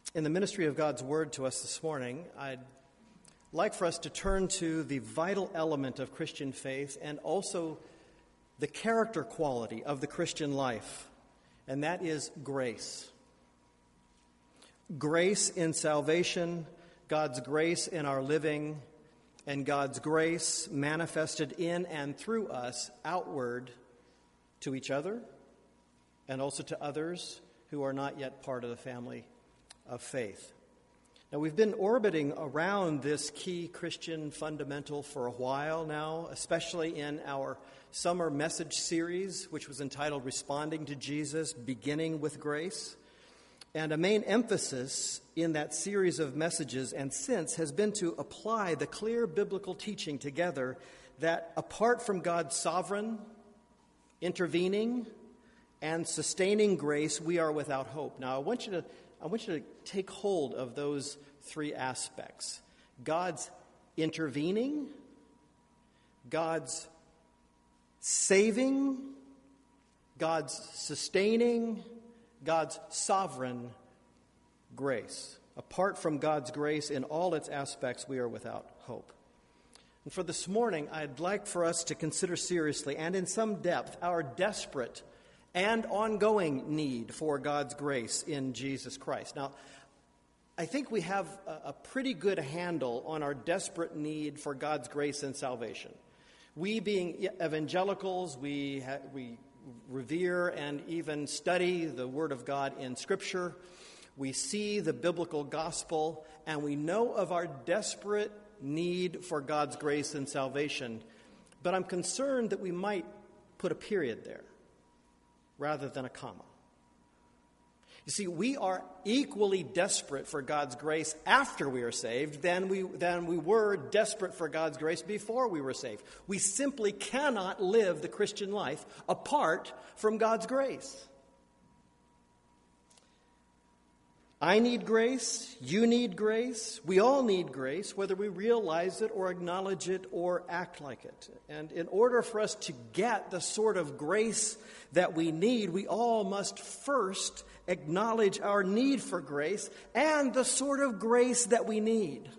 In the ministry of God's Word to us this morning, I'd like for us to turn to the vital element of Christian faith and also the character quality of the Christian life, and that is grace. Grace in salvation, God's grace in our living, and God's grace manifested in and through us outward to each other and also to others who are not yet part of the family of faith. Now, we've been orbiting around this key Christian fundamental for a while now, especially in our summer message series, which was entitled Responding to Jesus, Beginning with Grace. And a main emphasis in that series of messages and since has been to apply the clear biblical teaching together that apart from God's sovereign, intervening, and sustaining grace, we are without hope. Now, I want you to take hold of those three aspects. God's intervening, God's saving, God's sustaining, God's sovereign grace. Apart from God's grace in all its aspects, we are without hope. And for this morning, I'd like for us to consider seriously and in some depth our desperate and ongoing need for God's grace in Jesus Christ. Now, I think we have a pretty good handle on our desperate need for God's grace and salvation. We being evangelicals, we revere and even study the Word of God in Scripture. We see the biblical gospel, and we know of our desperate need for God's grace and salvation. But I'm concerned that we might put a period there rather than a comma. You see, we are equally desperate for God's grace after we are saved than we were desperate for God's grace before we were saved. We simply cannot live the Christian life apart from God's grace. I need grace, you need grace, we all need grace, whether we realize it or acknowledge it or act like it. And in order for us to get the sort of grace that we need, we all must first acknowledge our need for grace and the sort of grace that we need.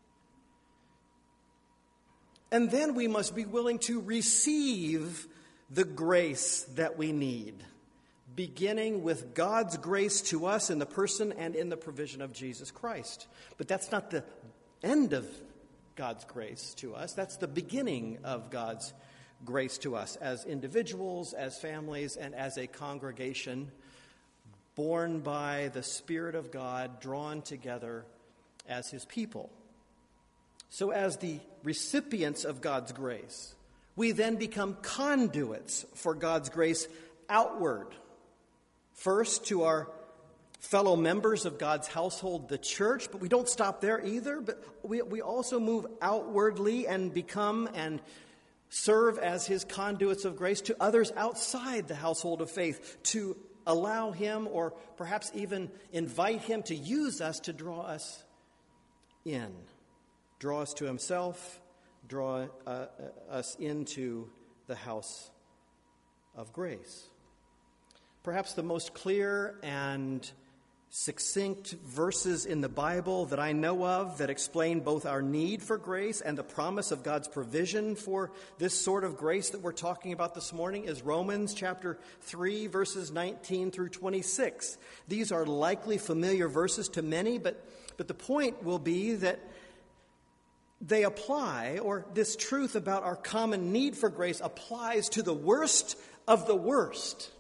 And then we must be willing to receive the grace that we need, beginning with God's grace to us in the person and in the provision of Jesus Christ. But that's not the end of God's grace to us. That's the beginning of God's grace to us as individuals, as families, and as a congregation born by the Spirit of God, drawn together as His people. So as the recipients of God's grace, we then become conduits for God's grace outward. First, to our fellow members of God's household, the church, but we don't stop there either. But we also move outwardly and become and serve as His conduits of grace to others outside the household of faith, to allow Him or perhaps even invite Him to use us to draw us in, draw us to Himself, draw us into the house of grace. Perhaps the most clear and succinct verses in the Bible that I know of that explain both our need for grace and the promise of God's provision for this sort of grace that we're talking about this morning is Romans chapter 3, verses 19 through 26. These are likely familiar verses to many, but the point will be that they apply, or this truth about our common need for grace applies to the worst of the worst.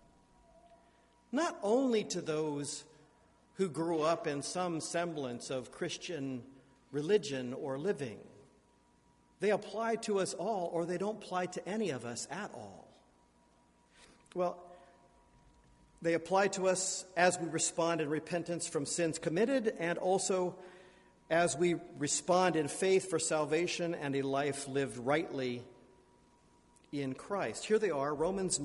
Not only to those who grew up in some semblance of Christian religion or living. They apply to us all, or they don't apply to any of us at all. Well, they apply to us as we respond in repentance from sins committed, and also as we respond in faith for salvation and a life lived rightly in Christ. Here they are, Romans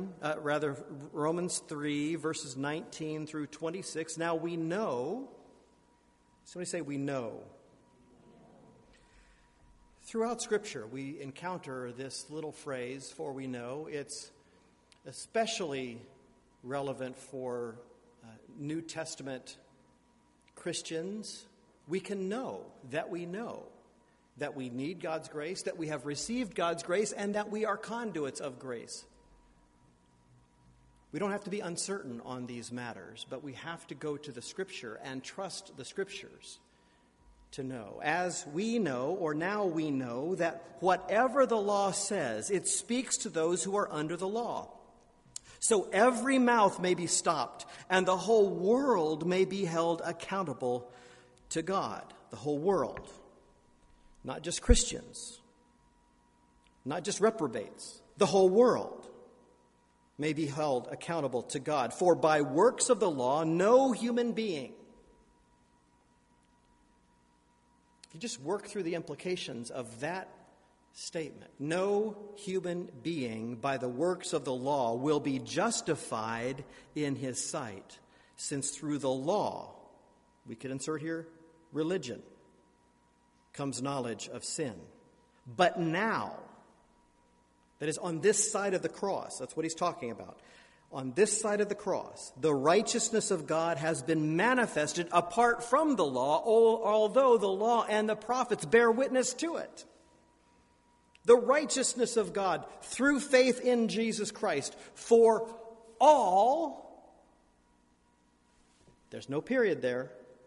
3, verses 19 through 26. Now we know, somebody say we know. Throughout Scripture, we encounter this little phrase, for we know. It's especially relevant for New Testament Christians, we can know that we need God's grace, that we have received God's grace, and that we are conduits of grace. We don't have to be uncertain on these matters, but we have to go to the Scripture and trust the Scriptures to know. As we know, or now we know, that whatever the law says, it speaks to those who are under the law. So every mouth may be stopped, and the whole world may be held accountable to God. The whole world. Not just Christians. Not just reprobates. The whole world may be held accountable to God. For by works of the law, no human being. If you just work through the implications of that statement, no human being by the works of the law will be justified in his sight, since through the law, we could insert here religion, comes knowledge of sin. But now, that is on this side of the cross, that's what he's talking about. On this side of the cross, the righteousness of God has been manifested apart from the law, although the law and the prophets bear witness to it. The righteousness of God through faith in Jesus Christ for all, there's no period there.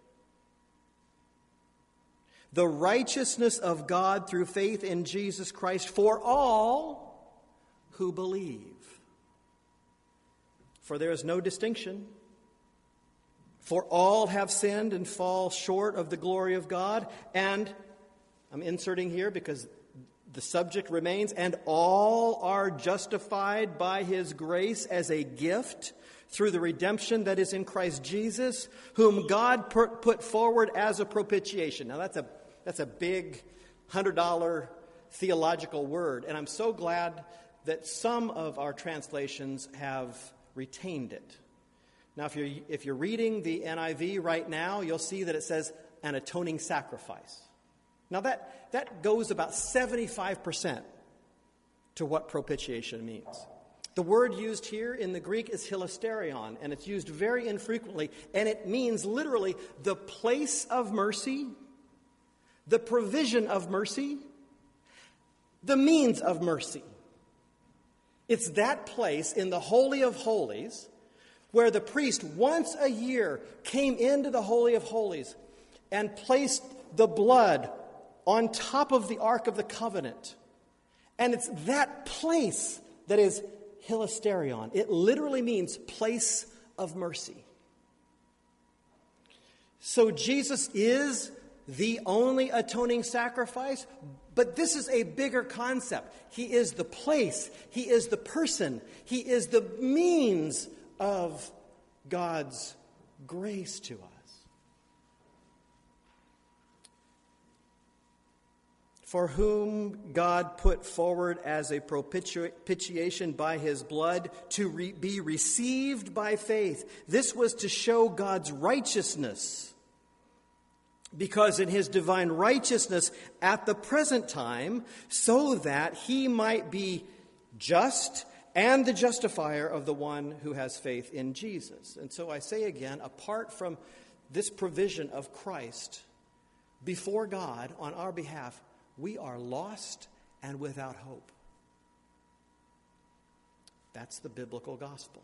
The righteousness of God through faith in Jesus Christ for all who believe. For there is no distinction. For all have sinned and fall short of the glory of God. And I'm inserting here because the subject remains, and all are justified by his grace as a gift through the redemption that is in Christ Jesus, whom God put forward as a propitiation. Now that's a big $100 theological word, and I'm so glad that some of our translations have retained it. Now, if you're reading the NIV right now, you'll see that it says an atoning sacrifice. Now that goes about 75% to what propitiation means. The word used here in the Greek is hilasterion, and it's used very infrequently, and it means literally the place of mercy, the provision of mercy, the means of mercy. It's that place in the Holy of Holies where the priest once a year came into the Holy of Holies and placed the blood on top of the Ark of the Covenant. And it's that place that is hilasterion. It literally means place of mercy. So Jesus is the only atoning sacrifice, but this is a bigger concept. He is the place. He is the person. He is the means of God's grace to us. For whom God put forward as a propitiation by his blood to be received by faith. This was to show God's righteousness, because in his divine righteousness at the present time, so that he might be just and the justifier of the one who has faith in Jesus. And so I say again, apart from this provision of Christ before God on our behalf, we are lost and without hope. That's the biblical gospel.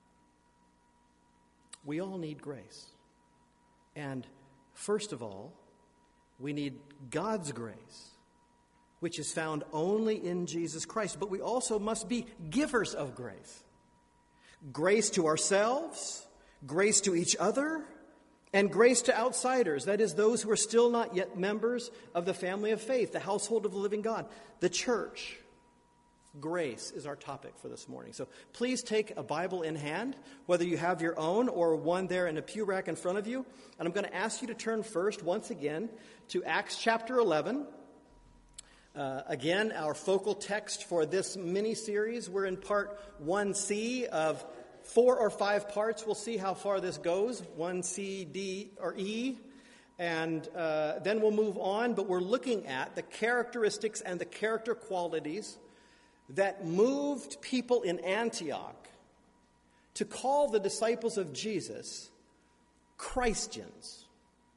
We all need grace. And first of all, we need God's grace, which is found only in Jesus Christ. But we also must be givers of grace. Grace to ourselves, grace to each other, and grace to outsiders, that is, those who are still not yet members of the family of faith, the household of the living God, the church. Grace is our topic for this morning. So please take a Bible in hand, whether you have your own or one there in a pew rack in front of you. And I'm going to ask you to turn first, once again, to Acts chapter 11. Again, our focal text for this mini-series. We're in part 1C of 4 or 5 parts. We'll see how far this goes, 1C, D, or E. And then we'll move on, but we're looking at the characteristics and the character qualities that moved people in Antioch to call the disciples of Jesus Christians.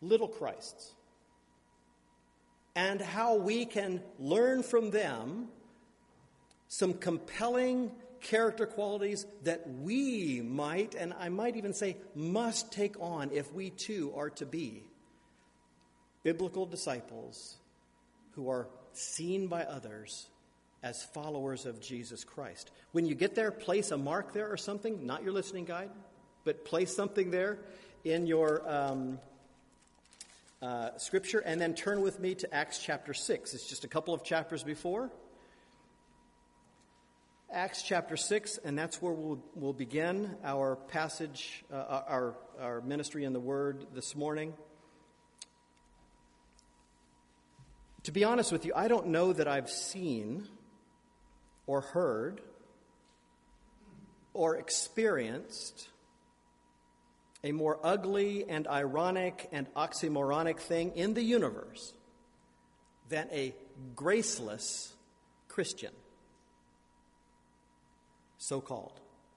little Christs, and how we can learn from them some compelling character qualities that we might, and I might even say must take on if we too are to be biblical disciples who are seen by others as followers of Jesus Christ. When you get there, place a mark there or something, not your listening guide, but place something there in your scripture, and then turn with me to Acts chapter 6. It's just a couple of chapters before. Acts chapter 6, and that's where we'll begin our passage, our ministry in the Word this morning. To be honest with you, I don't know that I've seen or heard or experienced a more ugly and ironic and oxymoronic thing in the universe than a graceless Christian, so-called.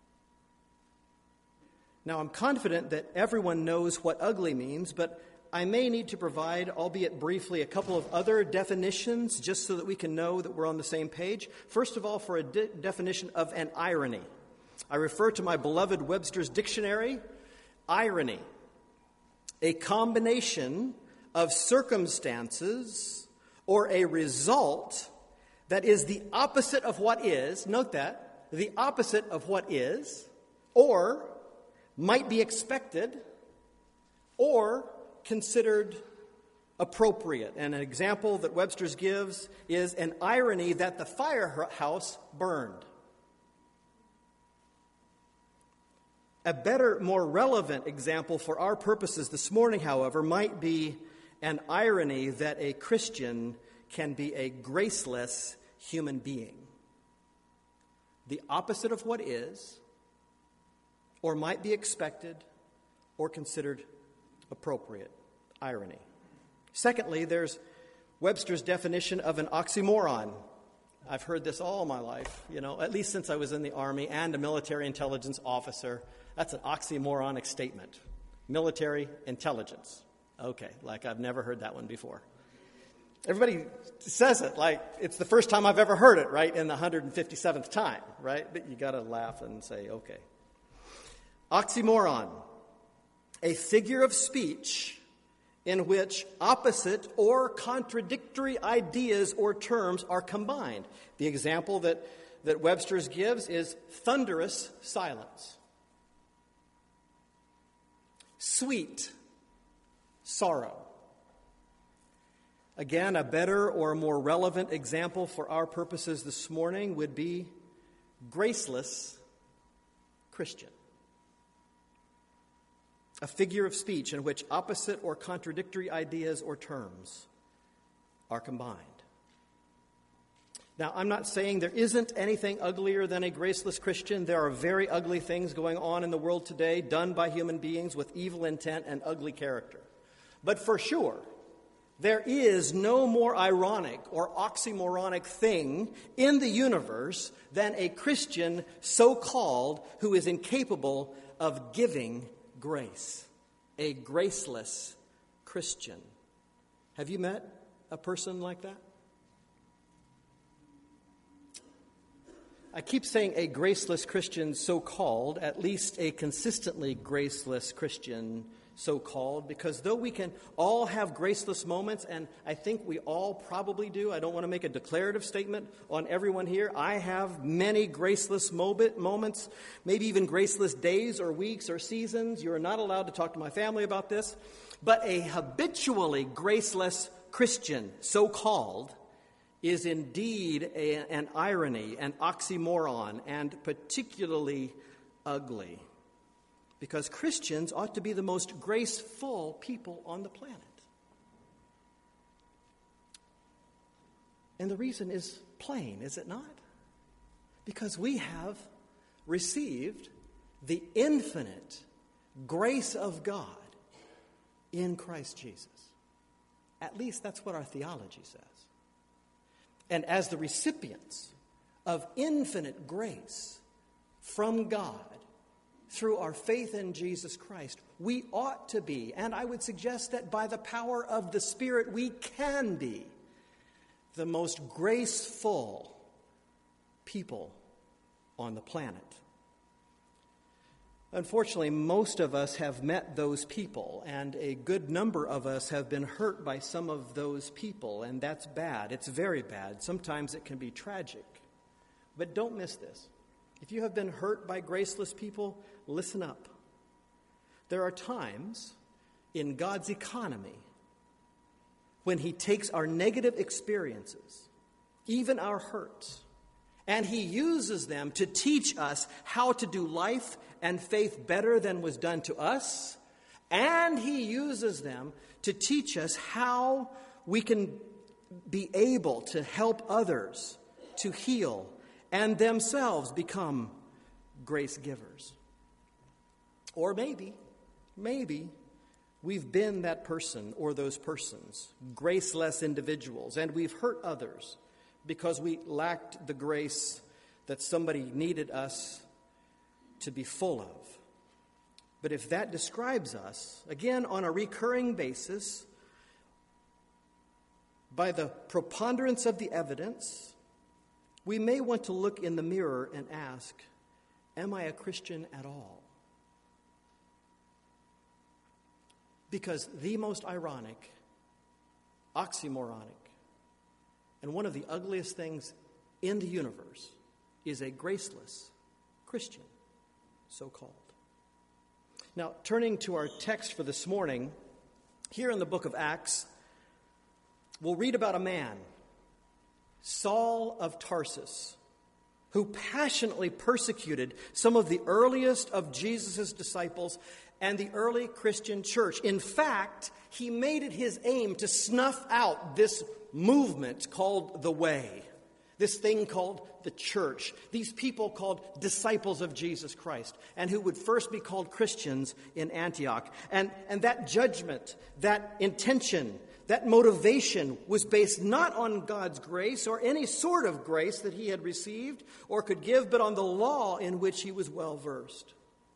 Now, I'm confident that everyone knows what ugly means, but I may need to provide, albeit briefly, a couple of other definitions just so that we can know that we're on the same page. First of all, for a definition of an irony, I refer to my beloved Webster's Dictionary. Irony, a combination of circumstances or a result that is the opposite of what is, note that, the opposite of what is, or might be expected, or considered appropriate. And an example that Webster's gives is an irony that the firehouse burned. A better, more relevant example for our purposes this morning, however, might be an irony that a Christian can be a graceless human being. The opposite of what is, or might be expected, or considered appropriate. Irony. Secondly, there's Webster's definition of an oxymoron. I've heard this all my life, at least since I was in the Army and a military intelligence officer. That's an oxymoronic statement. Military intelligence. Okay, like I've never heard that one before. Everybody says it like it's the first time I've ever heard it, right? In the 157th time, right? But you got to laugh and say, okay. Oxymoron, a figure of speech in which opposite or contradictory ideas or terms are combined. The example that Webster's gives is thunderous silence. Sweet sorrow. Again, a better or more relevant example for our purposes this morning would be graceless Christian. A figure of speech in which opposite or contradictory ideas or terms are combined. Now, I'm not saying there isn't anything uglier than a graceless Christian. There are very ugly things going on in the world today, done by human beings with evil intent and ugly character. But for sure, there is no more ironic or oxymoronic thing in the universe than a Christian so-called who is incapable of giving grace. A graceless Christian. Have you met a person like that? I keep saying a graceless Christian so-called, at least a consistently graceless Christian so-called, because though we can all have graceless moments, and I think we all probably do, I don't want to make a declarative statement on everyone here. I have many graceless moments, maybe even graceless days or weeks or seasons. You are not allowed to talk to my family about this. But a habitually graceless Christian, so-called, is indeed an irony, an oxymoron, and particularly ugly. Because Christians ought to be the most graceful people on the planet. And the reason is plain, is it not? Because we have received the infinite grace of God in Christ Jesus. At least that's what our theology says. And as the recipients of infinite grace from God, through our faith in Jesus Christ, we ought to be, and I would suggest that by the power of the Spirit, we can be the most graceful people on the planet. Unfortunately, most of us have met those people, and a good number of us have been hurt by some of those people, and that's bad. It's very bad. Sometimes it can be tragic. But don't miss this. If you have been hurt by graceless people, listen up. There are times in God's economy when He takes our negative experiences, even our hurts, and He uses them to teach us how to do life and faith better than was done to us, and He uses them to teach us how we can be able to help others to heal and themselves become grace givers. Or maybe we've been that person or those persons, graceless individuals, and we've hurt others because we lacked the grace that somebody needed us to be full of. But if that describes us, again, on a recurring basis, by the preponderance of the evidence, we may want to look in the mirror and ask, am I a Christian at all? Because the most ironic, oxymoronic, and one of the ugliest things in the universe is a graceless Christian, so-called. Now, turning to our text for this morning, here in the book of Acts, we'll read about a man, Saul of Tarsus, who passionately persecuted some of the earliest of Jesus' disciples and the early Christian church. In fact, he made it his aim to snuff out this movement called the Way, this thing called the church, these people called disciples of Jesus Christ, and who would first be called Christians in Antioch. And that judgment, that intention, that motivation was based not on God's grace or any sort of grace that he had received or could give, but on the law in which he was well versed.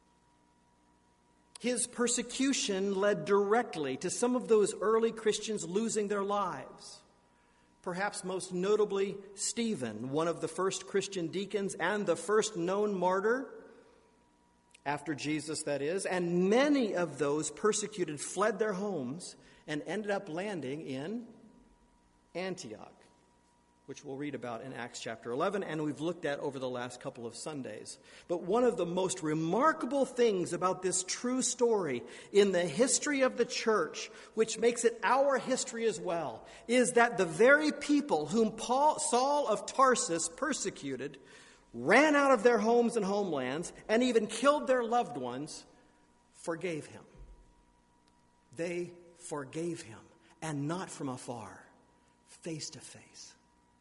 His persecution led directly to some of those early Christians losing their lives. Perhaps most notably Stephen, one of the first Christian deacons and the first known martyr, after Jesus that is, and many of those persecuted fled their homes and ended up landing in Antioch, which we'll read about in Acts chapter 11, and we've looked at over the last couple of Sundays. But one of the most remarkable things about this true story in the history of the church, which makes it our history as well, is that the very people whom Saul of Tarsus persecuted ran out of their homes and homelands and even killed their loved ones, forgave him. They forgave him, and not from afar, face to face.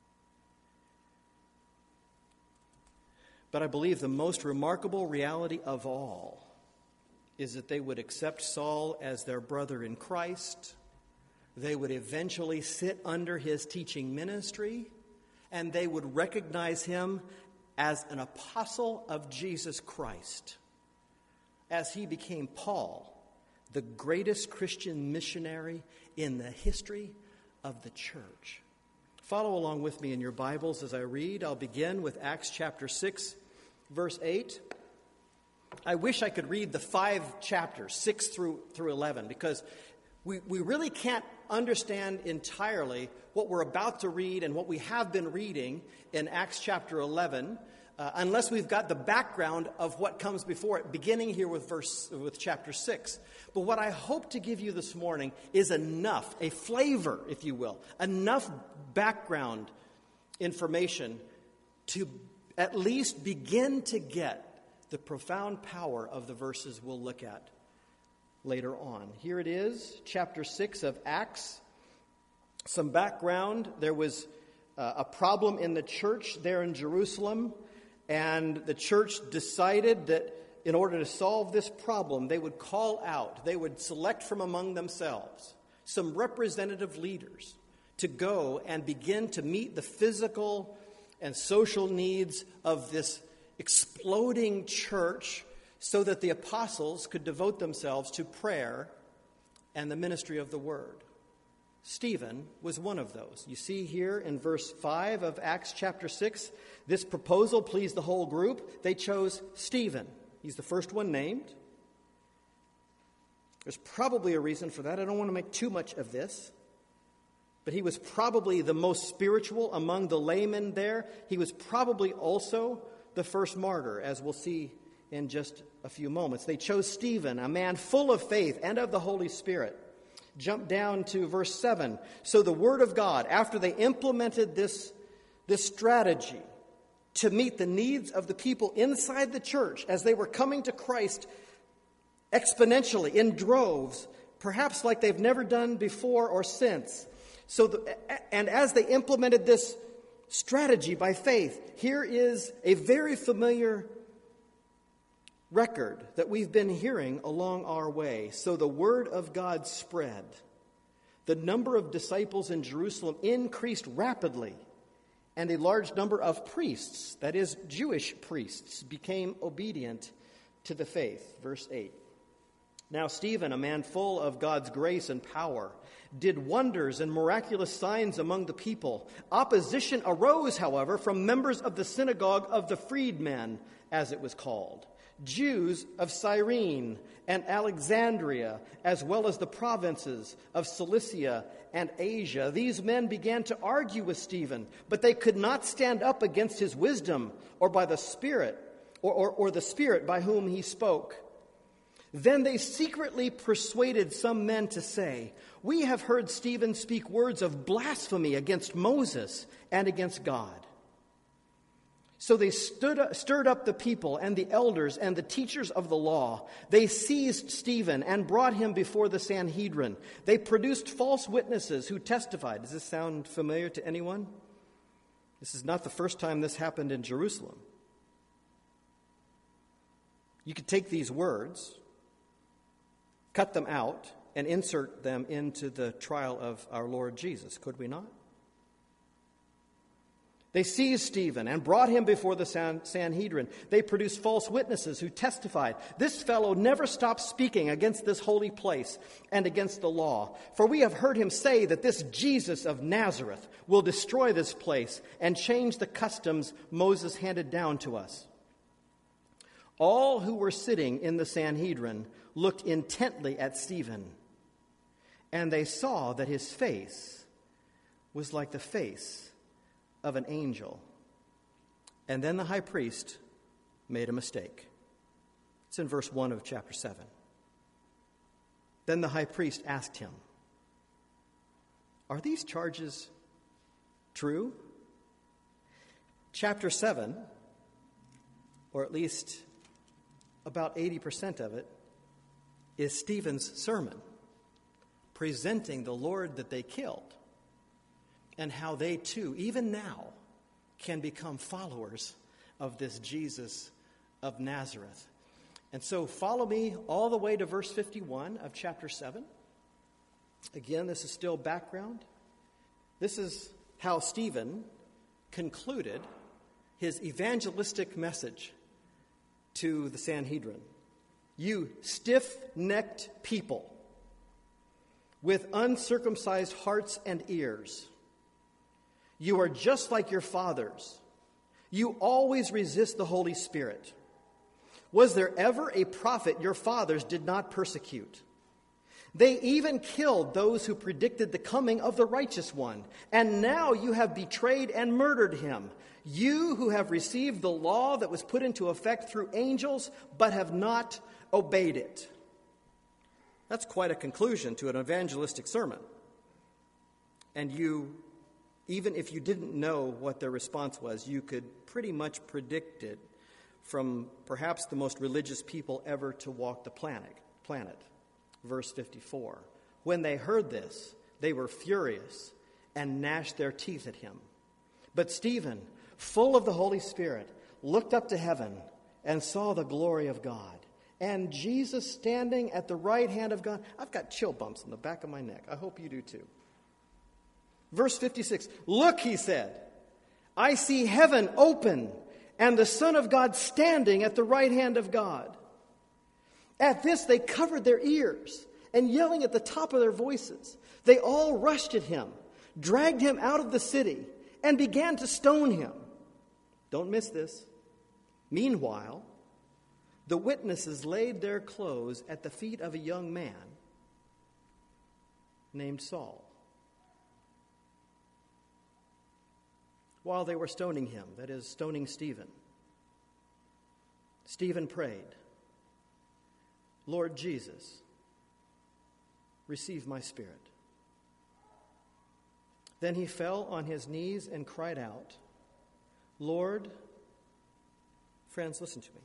But I believe the most remarkable reality of all is that they would accept Saul as their brother in Christ. They would eventually sit under his teaching ministry, and they would recognize him as an apostle of Jesus Christ, as he became Paul, the greatest Christian missionary in the history of the church. Follow along with me in your Bibles as I read. I'll begin with Acts chapter 6, verse 8. I wish I could read the 5 chapters, 6 through 11, because we really can't understand entirely what we're about to read and what we have been reading in Acts chapter 11 unless we've got the background of what comes before it, beginning here with chapter 6. But what I hope to give you this morning is enough, a flavor, if you will, enough background information to at least begin to get the profound power of the verses we'll look at later on. Here it is, chapter 6 of Acts. Some background. There was a problem in the church there in Jerusalem, and the church decided that in order to solve this problem, they would call out, they would select from among themselves some representative leaders to go and begin to meet the physical and social needs of this exploding church so that the apostles could devote themselves to prayer and the ministry of the word. Stephen was one of those. You see here in verse 5 of Acts chapter 6, this proposal pleased the whole group. They chose Stephen. He's the first one named. There's probably a reason for that. I don't want to make too much of this. But he was probably the most spiritual among the laymen there. He was probably also the first martyr, as we'll see in just a few moments. They chose Stephen, a man full of faith and of the Holy Spirit. Jump down to verse 7. So the word of God, after they implemented this strategy to meet the needs of the people inside the church as they were coming to Christ exponentially, in droves, perhaps like they've never done before or since. And as they implemented this strategy by faith, here is a very familiar record that we've been hearing along our way. So the word of God spread. The number of disciples in Jerusalem increased rapidly, and a large number of priests, that is, Jewish priests, became obedient to the faith. Verse 8. Now Stephen, a man full of God's grace and power, did wonders and miraculous signs among the people. Opposition arose, however, from members of the synagogue of the freedmen, as it was called, Jews of Cyrene and Alexandria, as well as the provinces of Cilicia and Asia. These men began to argue with Stephen, but they could not stand up against his wisdom or by the Spirit, or the Spirit by whom he spoke. Then they secretly persuaded some men to say, "We have heard Stephen speak words of blasphemy against Moses and against God." So they stirred up the people and the elders and the teachers of the law. They seized Stephen and brought him before the Sanhedrin. They produced false witnesses who testified. Does this sound familiar to anyone? This is not the first time this happened in Jerusalem. You could take these words, cut them out, and insert them into the trial of our Lord Jesus, could we not? They seized Stephen and brought him before the Sanhedrin. They produced false witnesses who testified, "This fellow never stopped speaking against this holy place and against the law. For we have heard him say that this Jesus of Nazareth will destroy this place and change the customs Moses handed down to us." All who were sitting in the Sanhedrin looked intently at Stephen, and they saw that his face was like the face of an angel. And then the high priest made a mistake. It's in verse 1 of chapter 7. Then the high priest asked him, "Are these charges true?" Chapter 7, or at least about 80% of it, is Stephen's sermon, presenting the Lord that they killed and how they too, even now, can become followers of this Jesus of Nazareth. And so follow me all the way to verse 51 of chapter 7. Again, this is still background. This is how Stephen concluded his evangelistic message to the Sanhedrin. "You stiff-necked people with uncircumcised hearts and ears. You are just like your fathers. You always resist the Holy Spirit. Was there ever a prophet your fathers did not persecute? They even killed those who predicted the coming of the righteous one. And now you have betrayed and murdered him. You who have received the law that was put into effect through angels, but have not obeyed it." That's quite a conclusion to an evangelistic sermon. And you, even if you didn't know what their response was, you could pretty much predict it from perhaps the most religious people ever to walk the planet. Verse 54. When they heard this, they were furious and gnashed their teeth at him. But Stephen, full of the Holy Spirit, looked up to heaven and saw the glory of God, and Jesus standing at the right hand of God. I've got chill bumps in the back of my neck. I hope you do too. Verse 56, "Look," he said, "I see heaven open and the Son of God standing at the right hand of God." At this, they covered their ears, and yelling at the top of their voices, they all rushed at him, dragged him out of the city, and began to stone him. Don't miss this. Meanwhile, the witnesses laid their clothes at the feet of a young man named Saul. While they were stoning him, that is, stoning Stephen, Stephen prayed, Lord Jesus, receive my spirit. Then he fell on his knees and cried out, Lord, friends, listen to me.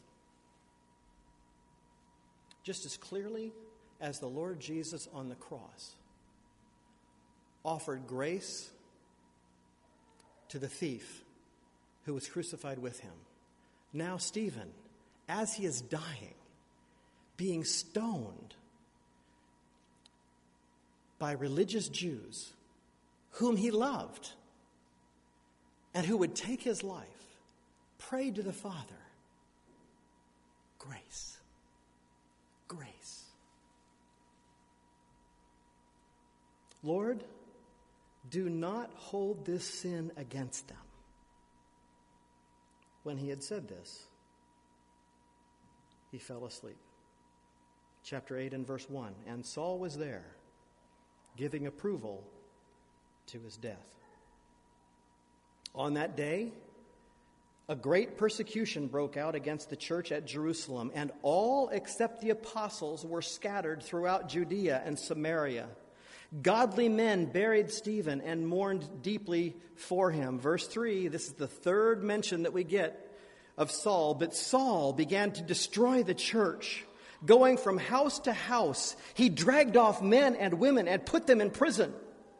Just as clearly as the Lord Jesus on the cross offered grace to the thief who was crucified with him, now Stephen, as he is dying, being stoned by religious Jews whom he loved and who would take his life, prayed to the Father, grace, grace. Lord, do not hold this sin against them. When he had said this, he fell asleep. Chapter 8 and verse 1, and Saul was there, giving approval to his death. On that day, a great persecution broke out against the church at Jerusalem, and all except the apostles were scattered throughout Judea and Samaria. Godly men buried Stephen and mourned deeply for him. Verse 3, this is the third mention that we get of Saul. But Saul began to destroy the church. Going from house to house, he dragged off men and women and put them in prison.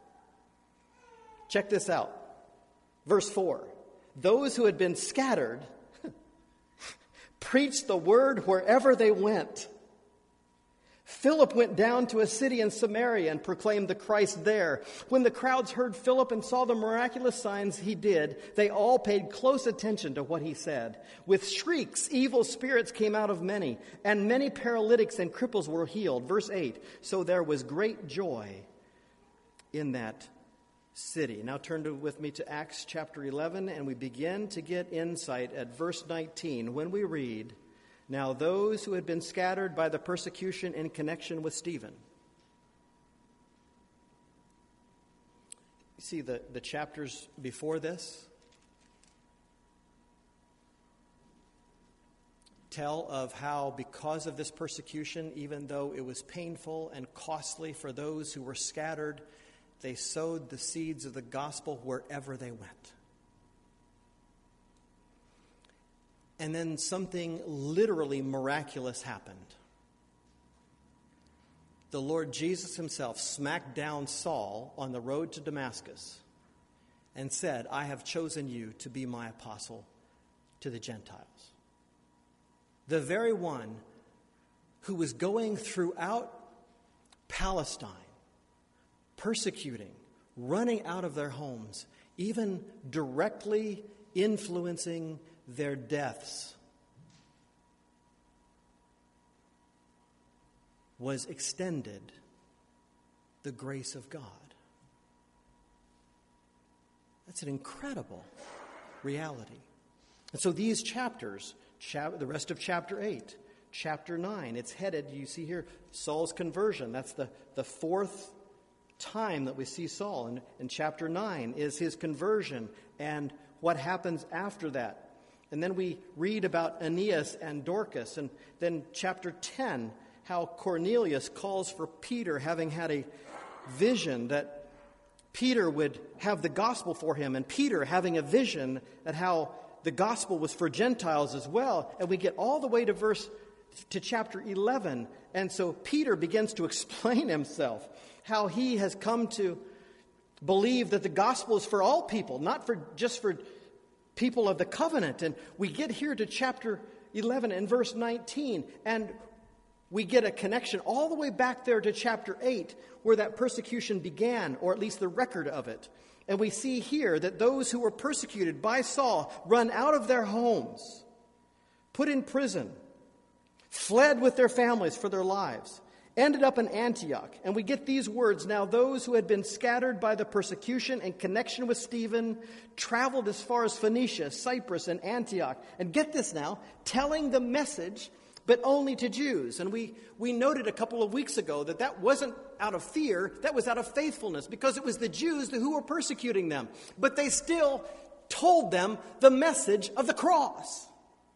Check this out. Verse 4. Those who had been scattered preached the word wherever they went. Philip went down to a city in Samaria and proclaimed the Christ there. When the crowds heard Philip and saw the miraculous signs he did, they all paid close attention to what he said. With shrieks, evil spirits came out of many, and many paralytics and cripples were healed. Verse 8, so there was great joy in that city. Now turn with me to Acts chapter 11, and we begin to get insight at verse 19 when we read, now those who had been scattered by the persecution in connection with Stephen. You see the chapters before this tell of how because of this persecution, even though it was painful and costly for those who were scattered, they sowed the seeds of the gospel wherever they went. And then something literally miraculous happened. The Lord Jesus himself smacked down Saul on the road to Damascus and said, I have chosen you to be my apostle to the Gentiles. The very one who was going throughout Palestine, persecuting, running out of their homes, even directly influencing their deaths, was extended the grace of God. That's an incredible reality. And so these chapters, the rest of chapter 8, chapter 9, it's headed, you see here, Saul's conversion. That's the fourth time that we see Saul. And chapter 9 is his conversion and what happens after that. And then we read about Aeneas and Dorcas. And then chapter 10, how Cornelius calls for Peter, having had a vision that Peter would have the gospel for him. And Peter having a vision that how the gospel was for Gentiles as well. And we get all the way to chapter 11. And so Peter begins to explain himself, how he has come to believe that the gospel is for all people, not just for people of the covenant. And we get here to chapter 11 and verse 19, and we get a connection all the way back there to chapter 8, where that persecution began, or at least the record of it. And we see here that those who were persecuted by Saul run out of their homes, put in prison, fled with their families for their lives, ended up in Antioch. And we get these words, "Now those who had been scattered by the persecution in connection with Stephen traveled as far as Phoenicia, Cyprus, and Antioch." And get this now, telling the message, but only to Jews. And we noted a couple of weeks ago that wasn't out of fear, that was out of faithfulness, because it was the Jews who were persecuting them. But they still told them the message of the cross.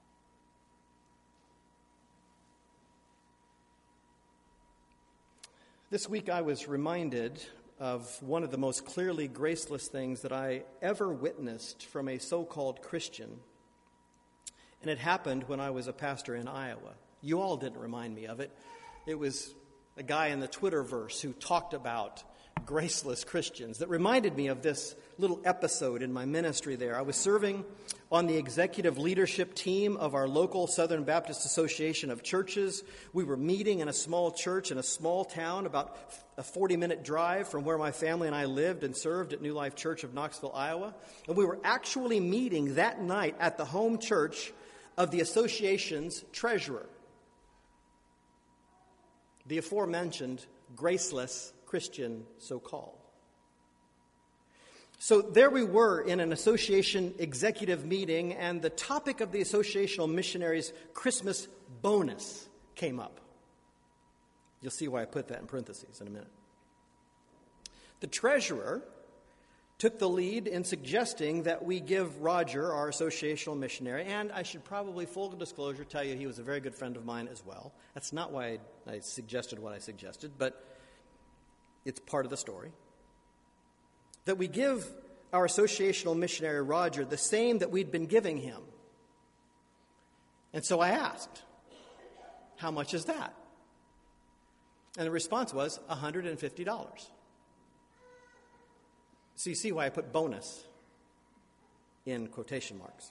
This week I was reminded of one of the most clearly graceless things that I ever witnessed from a so-called Christian. And it happened when I was a pastor in Iowa. You all didn't remind me of it. It was a guy in the Twitterverse who talked about graceless Christians that reminded me of this little episode in my ministry there. I was serving on the executive leadership team of our local Southern Baptist Association of Churches. We were meeting in a small church in a small town, about a 40-minute drive from where my family and I lived and served at New Life Church of Knoxville, Iowa. And we were actually meeting that night at the home church of the association's treasurer, the aforementioned graceless Christian, so-called. So there we were in an association executive meeting, and the topic of the associational missionaries' Christmas bonus came up. You'll see why I put that in parentheses in a minute. The treasurer took the lead in suggesting that we give Roger, our associational missionary, and I should probably, full disclosure, tell you he was a very good friend of mine as well. That's not why I suggested what I suggested, but it's part of the story. That we give our associational missionary Roger the same that we'd been giving him. And so I asked, "How much is that?" And the response was $150. So you see why I put bonus in quotation marks.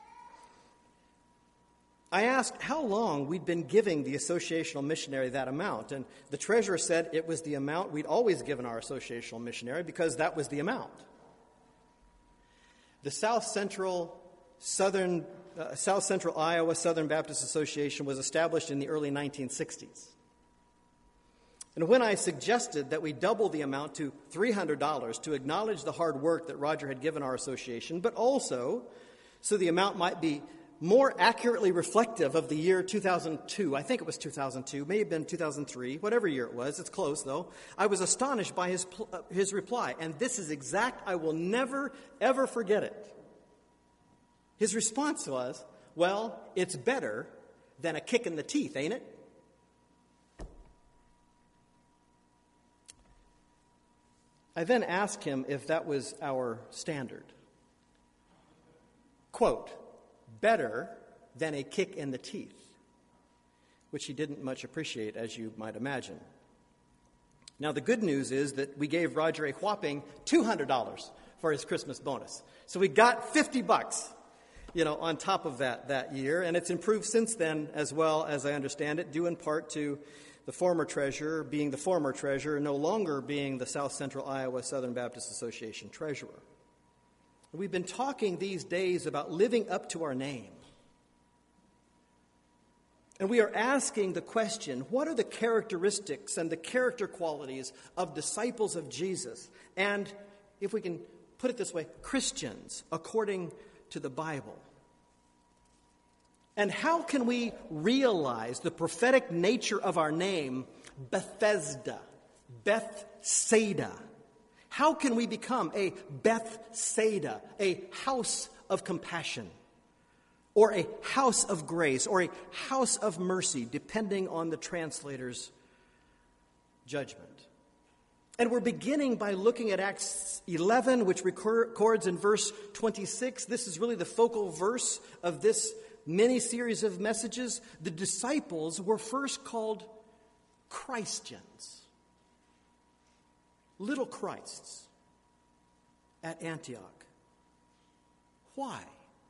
I asked how long we'd been giving the associational missionary that amount, and the treasurer said it was the amount we'd always given our associational missionary because that was the amount. The South Central Iowa Southern Baptist Association was established in the early 1960s. And when I suggested that we double the amount to $300 to acknowledge the hard work that Roger had given our association, but also so the amount might be more accurately reflective of the year 2002, I think it was 2002, may have been 2003, whatever year it was, it's close though, I was astonished by his reply, and this is exact, I will never, ever forget it. His response was, "Well, it's better than a kick in the teeth, ain't it?" I then asked him if that was our standard. Quote, "Better than a kick in the teeth," which he didn't much appreciate, as you might imagine. Now, the good news is that we gave Roger a whopping $200 for his Christmas bonus. So we got $50, on top of that year, and it's improved since then as well, as I understand it, due in part to the former treasurer being the former treasurer, no longer being the South Central Iowa Southern Baptist Association treasurer. We've been talking these days about living up to our name. And we are asking the question, what are the characteristics and the character qualities of disciples of Jesus? And, if we can put it this way, Christians according to the Bible. And how can we realize the prophetic nature of our name, Bethesda, Bethsaida? How can we become a Bethsaida, a house of compassion, or a house of grace, or a house of mercy, depending on the translator's judgment? And we're beginning by looking at Acts 11, which records in verse 26. This is really the focal verse of this mini-series of messages. The disciples were first called Christians, little Christs, at Antioch. Why?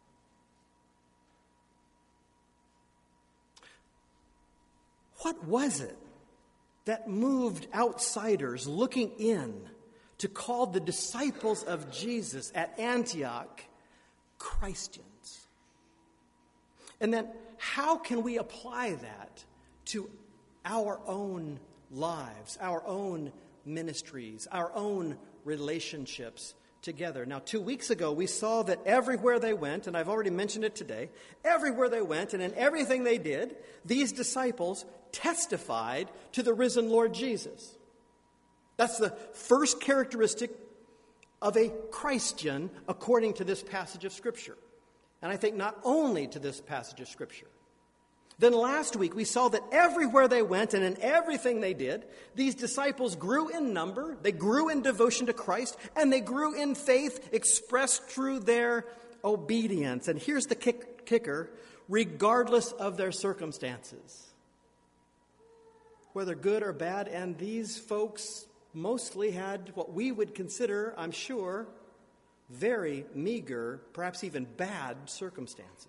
What was it that moved outsiders looking in to call the disciples of Jesus at Antioch Christians? And then how can we apply that to our own lives, our own ministries, our own relationships together? Now, 2 weeks ago, we saw that everywhere they went, and I've already mentioned it today, everywhere they went and in everything they did, these disciples testified to the risen Lord Jesus. That's the first characteristic of a Christian according to this passage of Scripture. And I think not only to this passage of Scripture. Then last week we saw that everywhere they went and in everything they did, these disciples grew in number, they grew in devotion to Christ, and they grew in faith expressed through their obedience. And here's the kicker, regardless of their circumstances. Whether good or bad, and these folks mostly had what we would consider, I'm sure, very meager, perhaps even bad circumstances.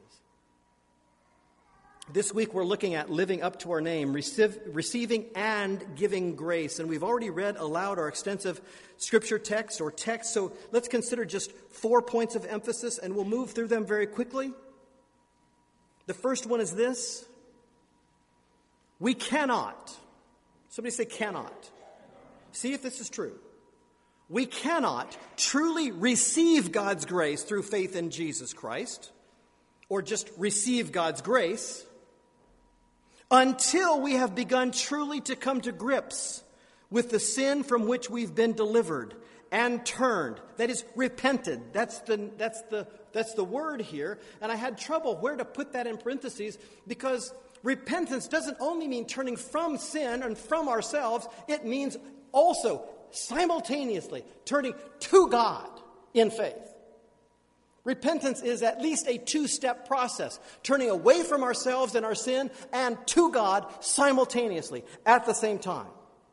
This week we're looking at living up to our name, receiving and giving grace. And we've already read aloud our extensive scripture text, so let's consider just 4 points of emphasis, and we'll move through them very quickly. The first one is this: we cannot. Somebody say cannot. See if this is true. We cannot truly receive God's grace through faith in Jesus Christ, or just receive God's grace, until we have begun truly to come to grips with the sin from which we've been delivered and turned. That is, repented. That's the word here. And I had trouble where to put that in parentheses, because repentance doesn't only mean turning from sin and from ourselves. It means also simultaneously turning to God in faith. Repentance is at least a 2-step process, turning away from ourselves and our sin and to God simultaneously at the same time.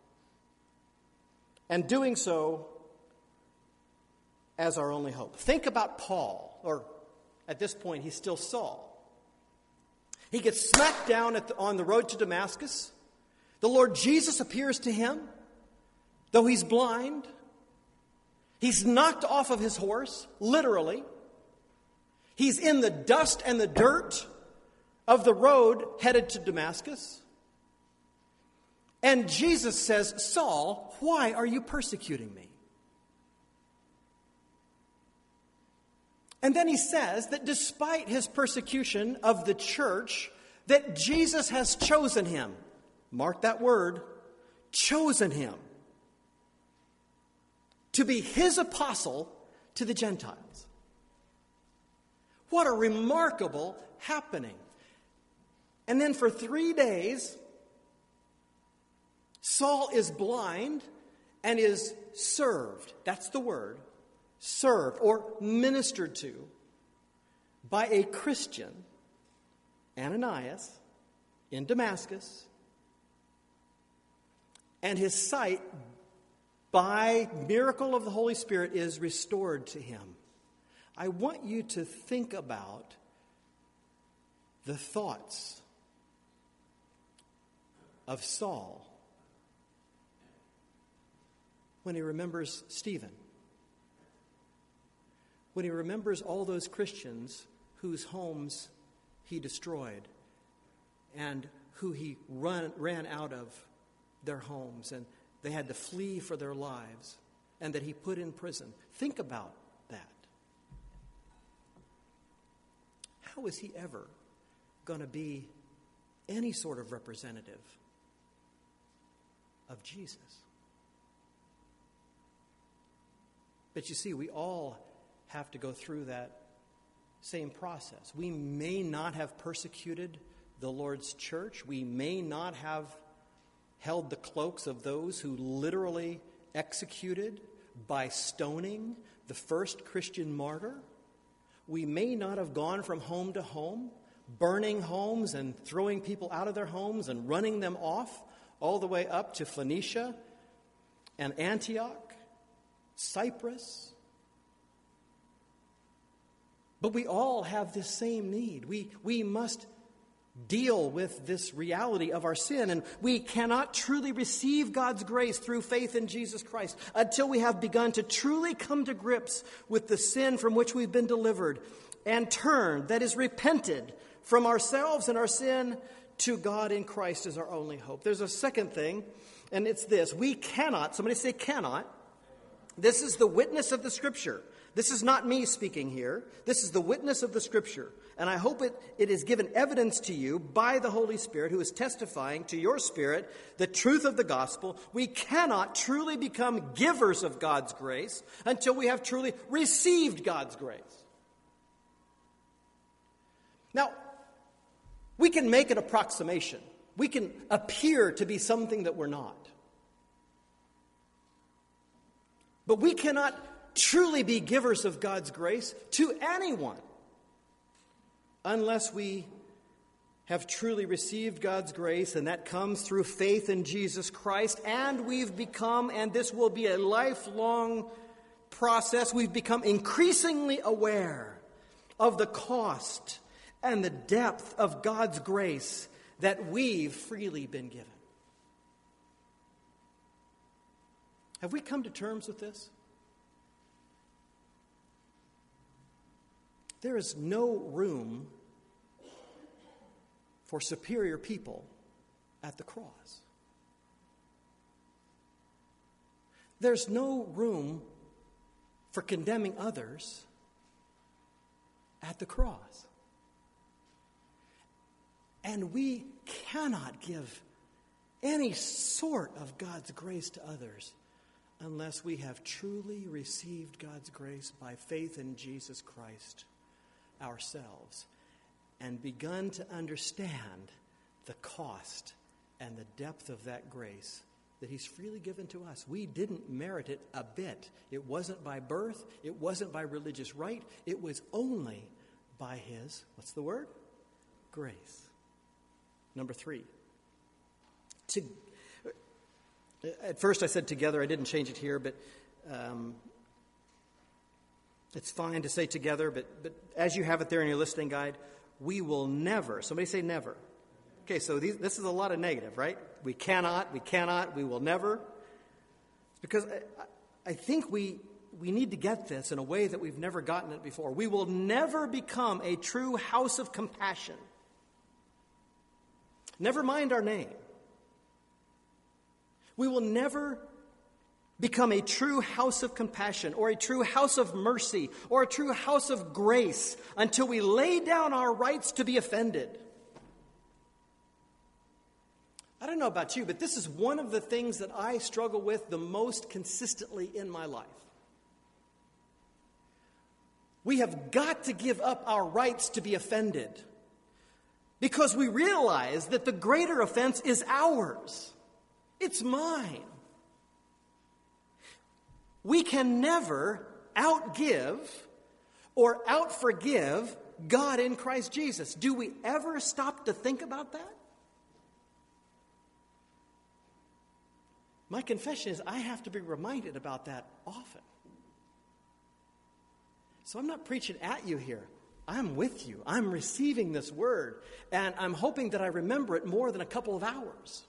And doing so as our only hope. Think about Paul, or at this point he's still Saul. He gets smacked down on the road to Damascus. The Lord Jesus appears to him, though he's blind. He's knocked off of his horse, literally. He's in the dust and the dirt of the road headed to Damascus. And Jesus says, "Saul, why are you persecuting me?" And then he says that despite his persecution of the church, that Jesus has chosen him. Mark that word, chosen him to be his apostle to the Gentiles. What a remarkable happening. And then for 3 days, Saul is blind and is served. That's the word. Served or ministered to by a Christian, Ananias, in Damascus. And his sight, by miracle of the Holy Spirit, is restored to him. I want you to think about the thoughts of Saul when he remembers Stephen, when he remembers all those Christians whose homes he destroyed and who he ran out of their homes, and they had to flee for their lives, and that he put in prison. Think about that. How is he ever going to be any sort of representative of Jesus? But you see, we all have to go through that same process. We may not have persecuted the Lord's church. We may not have held the cloaks of those who literally executed by stoning the first Christian martyr. We may not have gone from home to home, burning homes and throwing people out of their homes and running them off, all the way up to Phoenicia and Antioch, Cyprus. But we all have this same need. We must deal with this reality of our sin, and we cannot truly receive God's grace through faith in Jesus Christ until we have begun to truly come to grips with the sin from which we've been delivered and turned, that is, repented from ourselves and our sin to God in Christ is our only hope. There's a second thing, and it's this. We cannot, somebody say cannot. This is the witness of the Scripture. This is not me speaking here. This is the witness of the Scripture. And I hope it is given evidence to you by the Holy Spirit, who is testifying to your spirit the truth of the gospel. We cannot truly become givers of God's grace until we have truly received God's grace. Now, we can make an approximation. We can appear to be something that we're not. But we cannot truly be givers of God's grace to anyone unless we have truly received God's grace, and that comes through faith in Jesus Christ, and we've become, and this will be a lifelong process, we've become increasingly aware of the cost and the depth of God's grace that we've freely been given. Have we come to terms with this? There is no room for superior people at the cross. There's no room for condemning others at the cross. And we cannot give any sort of God's grace to others unless we have truly received God's grace by faith in Jesus Christ ourselves and begun to understand the cost and the depth of that grace that He's freely given to us. We didn't merit it a bit. It wasn't by birth. It wasn't by religious rite. It was only by His, what's the word? Grace. Number 3. At first I said together. I didn't change it here, but it's fine to say together. But as you have it there in your listening guide, we will never. Somebody say never. Okay, so this is a lot of negative, right? We cannot, we will never. It's because I think we need to get this in a way that we've never gotten it before. We will never become a true house of compassion. Never mind our name. We will never become a true house of compassion or a true house of mercy or a true house of grace until we lay down our rights to be offended. I don't know about you, but this is one of the things that I struggle with the most consistently in my life. We have got to give up our rights to be offended because we realize that the greater offense is ours. It's mine. We can never outgive or outforgive God in Christ Jesus. Do we ever stop to think about that? My confession is I have to be reminded about that often. So I'm not preaching at you here. I'm with you. I'm receiving this word, and I'm hoping that I remember it more than a couple of hours.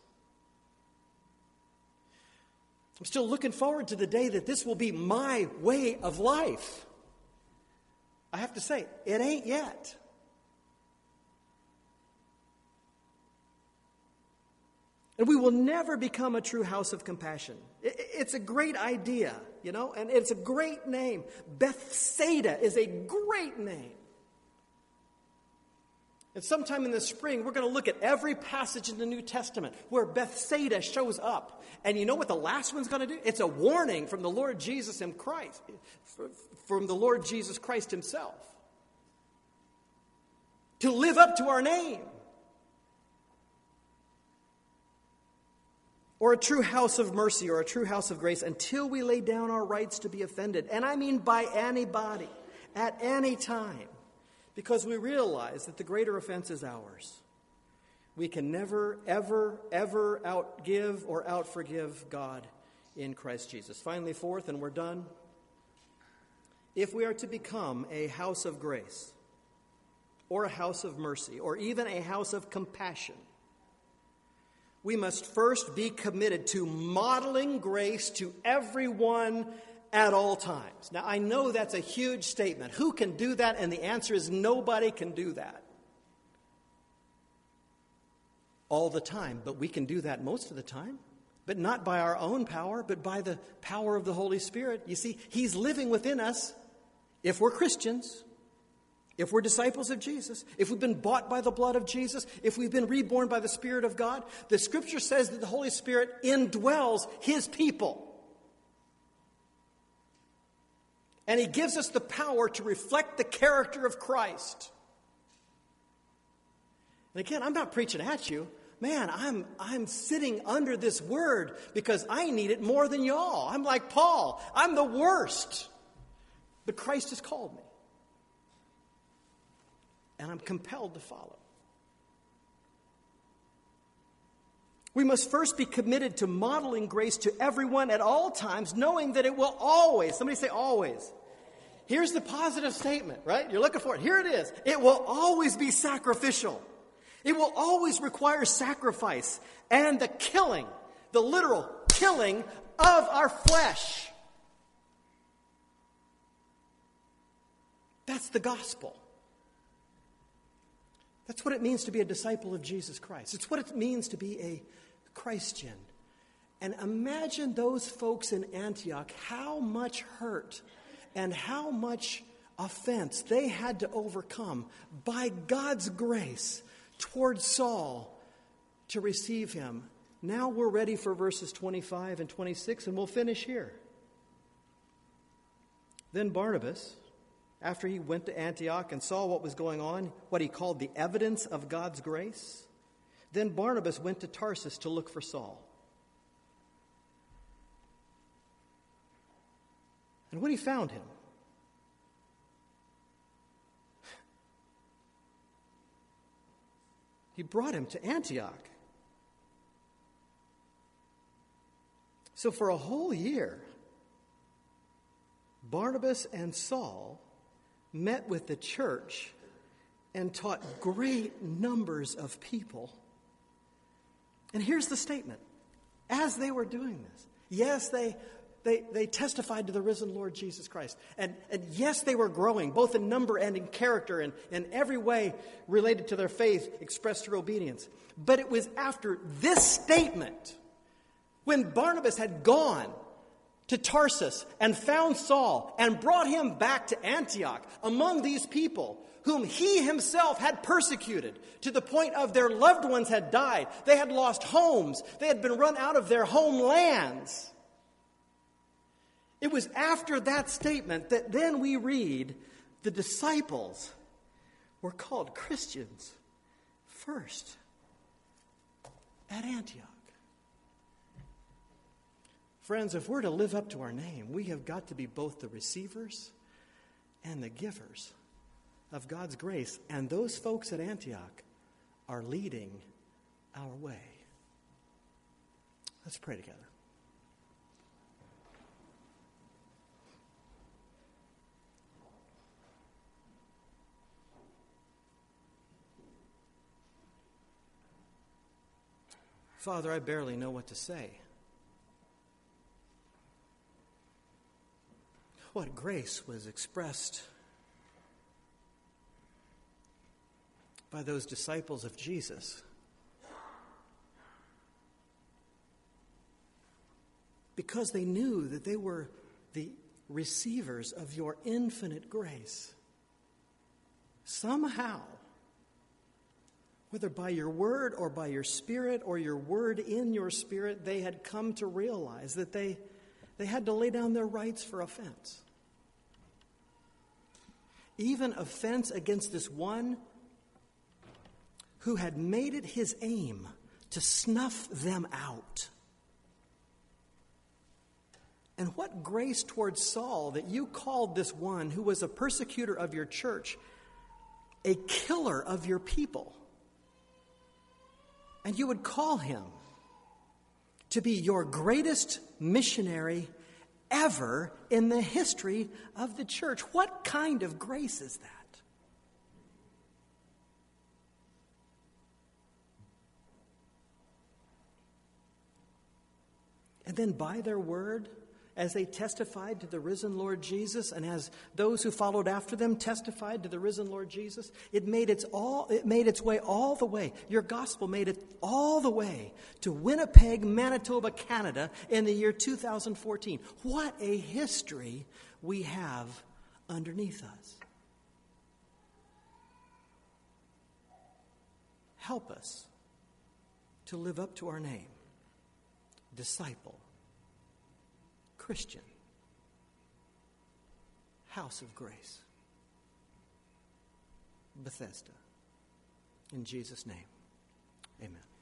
I'm still looking forward to the day that this will be my way of life. I have to say, it ain't yet. And we will never become a true house of compassion. It's a great idea, and it's a great name. Bethsaida is a great name. And sometime in the spring, we're going to look at every passage in the New Testament where Bethsaida shows up. And you know what the last one's going to do? It's a warning from the Lord Jesus and Christ, from the Lord Jesus Christ himself, to live up to our name. Or a true house of mercy or a true house of grace until we lay down our rights to be offended. And I mean by anybody, at any time. Because we realize that the greater offense is ours. We can never, ever, ever outgive or outforgive God in Christ Jesus. Finally, fourth, and we're done. If we are to become a house of grace, or a house of mercy, or even a house of compassion, we must first be committed to modeling grace to everyone at all times. Now, I know that's a huge statement. Who can do that? And the answer is nobody can do that. all the time, but we can do that most of the time. But not by our own power, but by the power of the Holy Spirit. You see, He's living within us if we're Christians, if we're disciples of Jesus, if we've been bought by the blood of Jesus, if we've been reborn by the Spirit of God. The Scripture says that the Holy Spirit indwells His people. And He gives us the power to reflect the character of Christ. And again, I'm not preaching at you. Man, I'm sitting under this word because I need it more than y'all. I'm like Paul. I'm the worst. But Christ has called me. And I'm compelled to follow. We must first be committed to modeling grace to everyone at all times, knowing that it will always, somebody say always. Here's the positive statement, right? You're looking for it. Here it is. It will always be sacrificial. It will always require sacrifice and the killing, the literal killing of our flesh. That's the gospel. That's what it means to be a disciple of Jesus Christ. It's what it means to be a Christian. And imagine those folks in Antioch, how much hurt and how much offense they had to overcome by God's grace towards Saul to receive him. Now we're ready for verses 25 and 26, and we'll finish here. Then Barnabas, after he went to Antioch and saw what was going on, what he called the evidence of God's grace, then Barnabas went to Tarsus to look for Saul. And when he found him, he brought him to Antioch. So for a whole year, Barnabas and Saul met with the church and taught great numbers of people. And here's the statement. As they were doing this, yes, they testified to the risen Lord Jesus Christ. And yes, they were growing, both in number and in character and in every way related to their faith expressed through obedience. But it was after this statement, when Barnabas had gone to Tarsus and found Saul and brought him back to Antioch among these people whom he himself had persecuted to the point of their loved ones had died. They had lost homes. They had been run out of their homelands. It was after that statement that then we read the disciples were called Christians first at Antioch. Friends, if we're to live up to our name, we have got to be both the receivers and the givers of God's grace. And those folks at Antioch are leading our way. Let's pray together. Father, I barely know what to say. What grace was expressed by those disciples of Jesus. Because they knew that they were the receivers of your infinite grace. Somehow, whether by your word or by your spirit or your word in your spirit, they had come to realize that they had to lay down their rights for offense. Even offense against this one who had made it his aim to snuff them out. And what grace towards Saul that you called this one who was a persecutor of your church, a killer of your people. And you would call him to be your greatest missionary ever in the history of the church. What kind of grace is that? And then by their word as they testified to the risen Lord Jesus, and as those who followed after them testified to the risen Lord Jesus, it made its way all the way. Your gospel made it all the way to Winnipeg, Manitoba, Canada in the year 2014. What a history we have underneath us. Help us to live up to our name, disciple, Christian, House of Grace, Bethesda. In Jesus' name, amen.